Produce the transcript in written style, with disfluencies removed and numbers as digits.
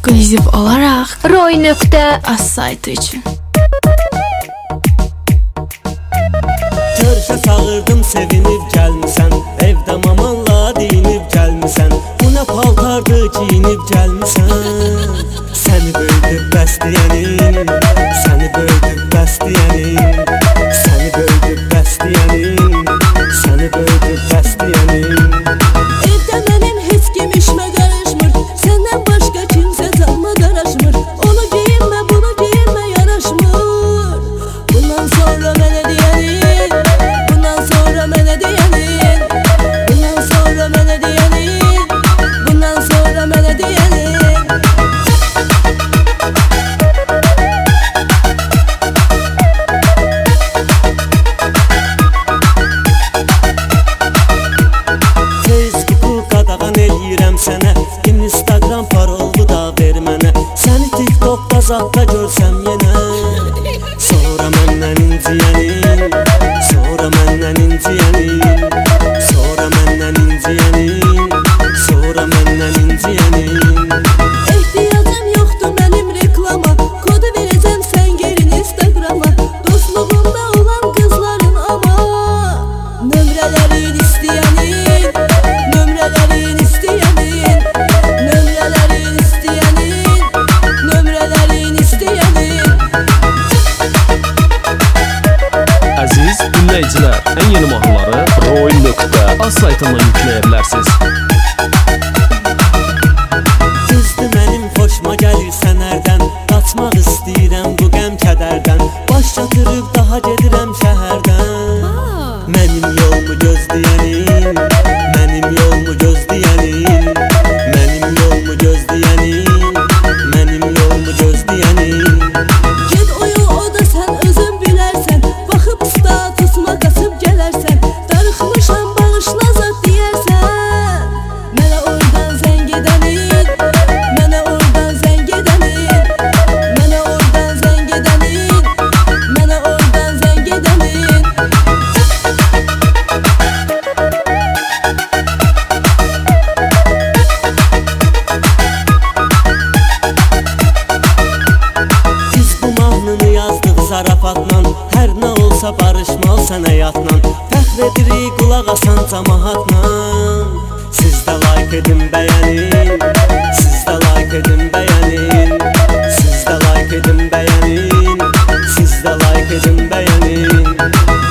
ekskluziv olaraq Roy.az saytı üçün. Görüşə çağırdım sevinib gəlmisən, evdə mamanla deyinib gəlmisən, bu nə paltardı giyinib gəlmisən. Səni böyüdüb bəsləyənin, səni böyüdüb bəsləyənin, səni böyüdüb bəsləyənin, səni böyüdüb bəsləyənin. Evdə mənim heç kim işmə qarışmır, səndən başqa kimsə canıma qaraşmır. Onu giyinmə, bunu giyinmə yaraşmır. Bundan sonra mənə deyənin, bundan sonra mənə deyənin, bundan sonra mənə deyənin, bundan sonra mənə deyənin. Facebooku qadağan eləyirəm sənə, Instagram parolunu da ver mənə. Səni TikTokda zadda görsəm yenə, sonra məndən inciyənin, sonra məndən inciyənin, sonra məndən inciyənin, sonra məndən inciyənin. Ehtiyacım yoxdur mənim reklama, kodu verəcəm sən girin Instagrama. Dostluğumda olan qızların ama nömrələrin istəyənin, nömrələrin istəyənin, nömrələrin istəyənin, nömrələrin istəyənin. Əziz dinləyicilər, ən yeni mahnıları Roy.az saytından yükləyə bilərsiniz. Düzdür mənim xoşuma gəlirsən hərdən, qaçmaq istəyirəm bu qəm-kədərdən. Baş çatırıb daha gedirəm şəhərdən. Mənim yolmu gözləyənin, mənim yolmu gözləyənin, mənim yolmu gözləyənin, mənim yolmu gözləyənin. Get o yol, o da sən özün bilərsən, baxıb statusuma qaçıb gələrsən. Darıxmışam bağışla zat deyərsən, mənə oradan zəng edənin, mənə oradan zəng edənin, mənə oradan zəng edənin, mənə oradan zəng edənin. Biz bu mahnını yazdıq zarafatla, hər nə olsa barışmalsan həyatla. Fəxr edirik qulaq asan cəmaatla. Siz də like edin, bəyənin, siz də like edin, bəyənin, siz də like edin, bəyənin, siz də like edin, bəyənin.